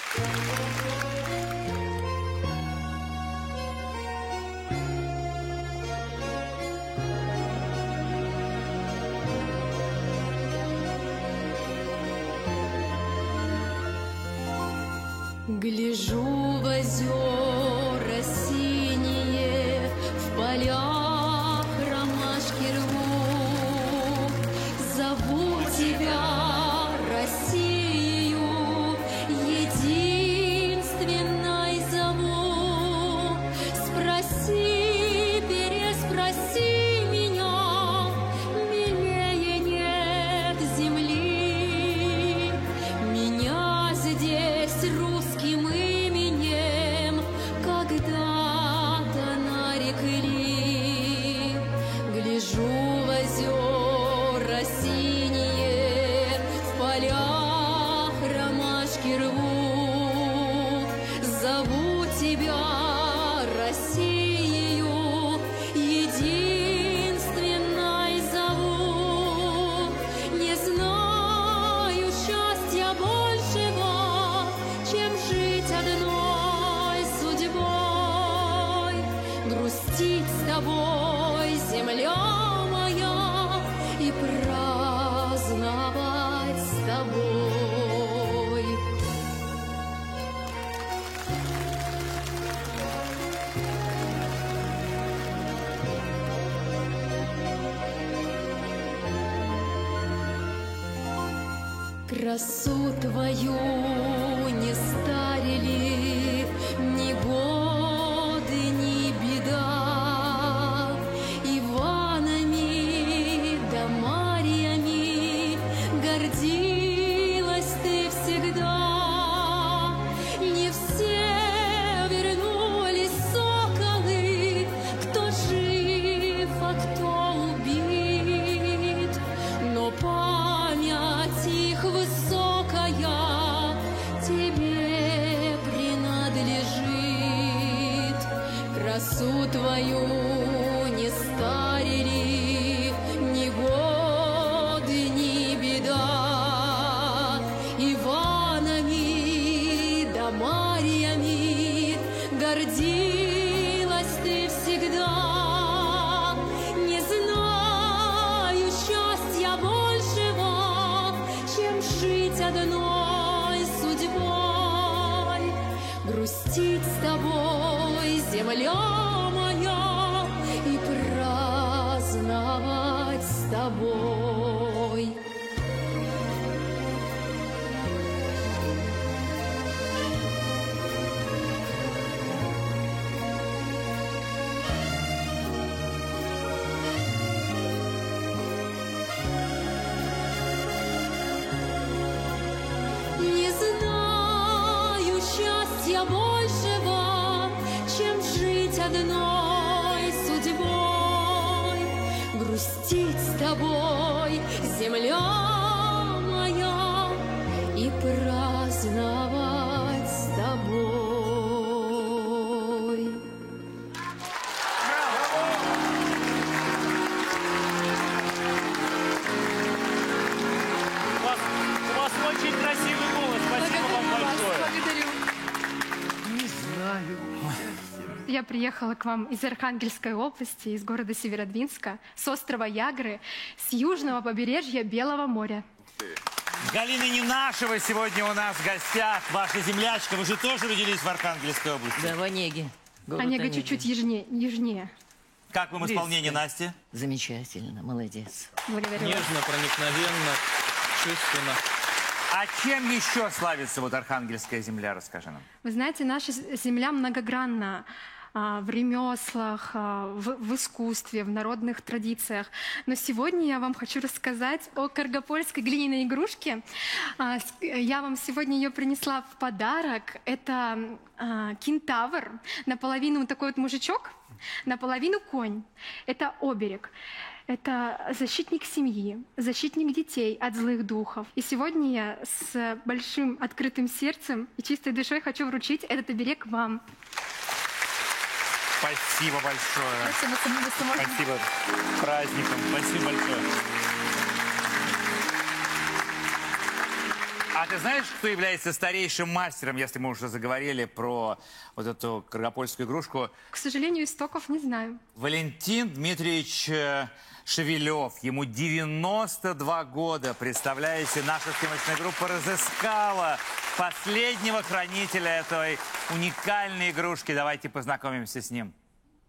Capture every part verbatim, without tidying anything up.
Гляжу в озера синие, в полях ромашки рву. Зову тебя, Россию, единственной зову. Спроси, переспроси меня, милее нет земли. Меня здесь русским именем когда-то нарекли. Гляжу в озера синие, в полях ромашки рву. Зову тебя, Россию, единственной зову. Не знаю счастья большего, чем жить одной судьбой. Грустить с тобой, земля моя, и праздновать с тобой. Красу твою не старили ни годы, ни беда. Иванами да Марьями гордилась ты всегда. Не все вернулись соколы, кто жив, а кто убит, но память их высокая тебе принадлежит. Красу твою не старили ни годы, ни беда. Иванами да Марьями гордилась ты всегда. Не знаю счастья большего, чем жить одной судьбой. Грустить с тобой, земля моя, и праздновать с тобой. Не знаю счастья большего, чем жить одной судьбой. Грустить с тобой, земля моя, и праздновать с тобой. У вас, у вас очень красивый голос. Спасибо вам большое. Благодарю. Не знаю. Я приехала к вам из Архангельской области, из города Северодвинска, с острова Ягры, с южного побережья Белого моря. Галина Ненашева сегодня у нас в гостях. Ваша землячка. Вы же тоже родились в Архангельской области. Да, в Онеге. Город Онега Онега. чуть-чуть южнее. южнее. Как вам исполнение, Насти? Замечательно, молодец. Благодарю вас. Нежно, проникновенно, чувственно. А чем еще славится вот Архангельская земля? Расскажи нам. Вы знаете, наша земля многогранна. а, в ремеслах, а, в, в искусстве, в народных традициях. Но сегодня я вам хочу рассказать о каргопольской глиняной игрушке. А, с- Я вам сегодня ее принесла в подарок. Это а, кентавр, наполовину такой вот мужичок, наполовину конь. Это оберег. Это защитник семьи, защитник детей от злых духов. И сегодня я с большим открытым сердцем и чистой душой хочу вручить этот оберег вам. Спасибо большое. Спасибо. С праздником. Спасибо большое. А ты знаешь, кто является старейшим мастером, если мы уже заговорили про вот эту каргопольскую игрушку? К сожалению, истоков не знаю. Валентин Дмитриевич э, Шевелев. Ему девяносто два года. Представляете, наша съемочная группа разыскала последнего хранителя этой уникальной игрушки. Давайте познакомимся с ним.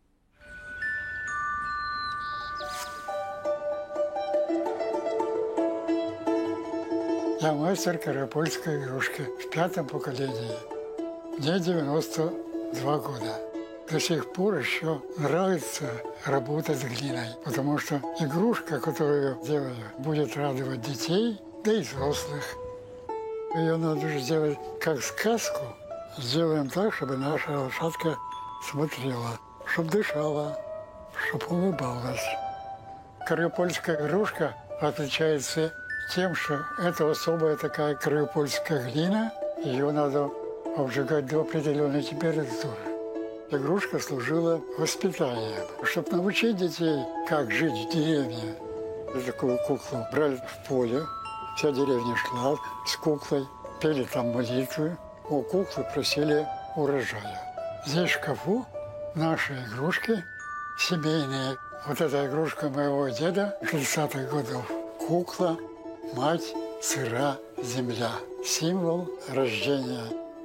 Я мастер каргопольской игрушки в пятом поколении. Мне девяносто два года. До сих пор еще нравится работать с глиной, потому что игрушка, которую я делаю, будет радовать детей, да и взрослых. Ее надо же сделать как сказку. Сделаем так, чтобы наша лошадка смотрела, чтобы дышала, чтобы улыбалась. Каргопольская игрушка отличается тем, что это особая такая каргопольская глина. Ее надо обжигать до определенной температуры. Игрушка служила воспитанием. Чтобы научить детей, как жить в деревне. Такую куклу брали в поле. Вся деревня шла с куклой, пели там молитвы. У куклы просили урожая. Здесь в шкафу наши игрушки семейные. Вот эта игрушка моего деда тридцатых годов. Кукла, мать, сыра, земля. Символ рождения.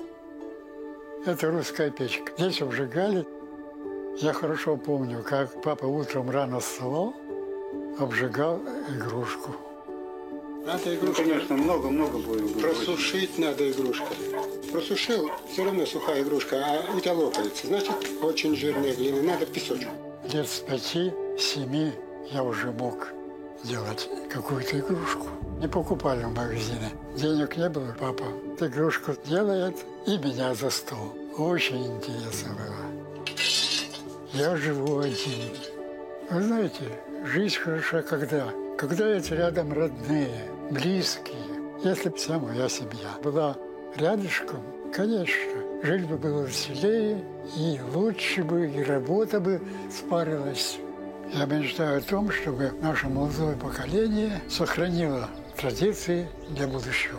Это русская печка. Здесь обжигали. Я хорошо помню, как папа утром рано вставал, обжигал игрушку. Надо игрушку, ну, конечно, много-много будет. Просушить надо игрушку. Просушил, все равно сухая игрушка, а у тебя лопается. Значит, очень жирная глина, надо песочек. Лет с пяти, семи я уже мог делать какую-то игрушку. Не покупали в магазине. Денег не было, папа игрушку делает и меня за стол. Очень интересно было. Я живу один. Вы знаете, жизнь хороша когда? Когда есть рядом родные, близкие. Если бы вся моя семья была рядышком, конечно, жить бы было веселее, и лучше бы, и работа бы спарилась. Я мечтаю о том, чтобы наше молодое поколение сохранило традиции для будущего.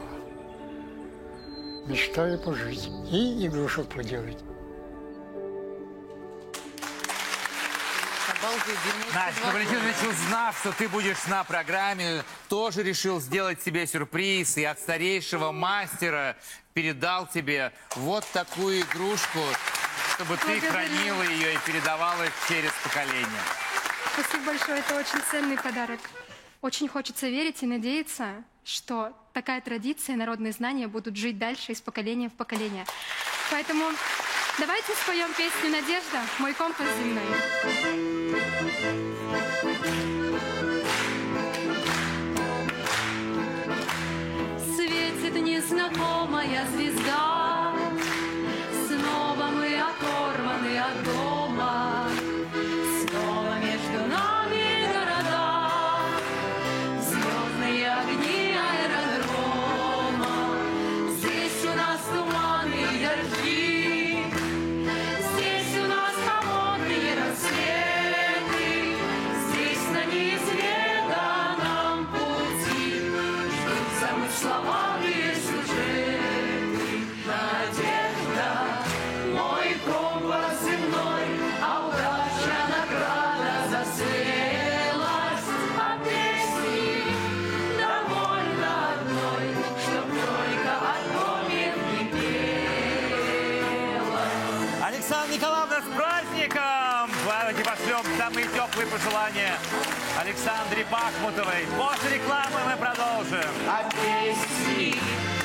Мечтаю пожить и игрушек поделать. Настя, Валентин Ильич, узнав, что ты будешь на программе, тоже решил сделать себе сюрприз и от старейшего мастера передал тебе вот такую игрушку, чтобы ты хранила ее и передавала через поколение. Спасибо большое, это очень ценный подарок. Очень хочется верить и надеяться, что такая традиция и народные знания будут жить дальше из поколения в поколение. Поэтому давайте споем песню «Надежда», мой компас земной. Светит незнакомая звезда, снова мы оторваны от дома, снова между нами города, звездные огни аэродрома. Здесь у нас туманы и дожди, здесь у нас холодные рассветы, здесь на неизведанном пути ждут замысловатые сюжеты. Надежда, мой компас земной, а удача награда за смелость. От песни довольно одной, чтоб только о доме не пела. Александра Николаевна, с праздником! Давайте пошлем самые теплые пожелания Александре Бахмутовой. После рекламы мы продолжим. От песни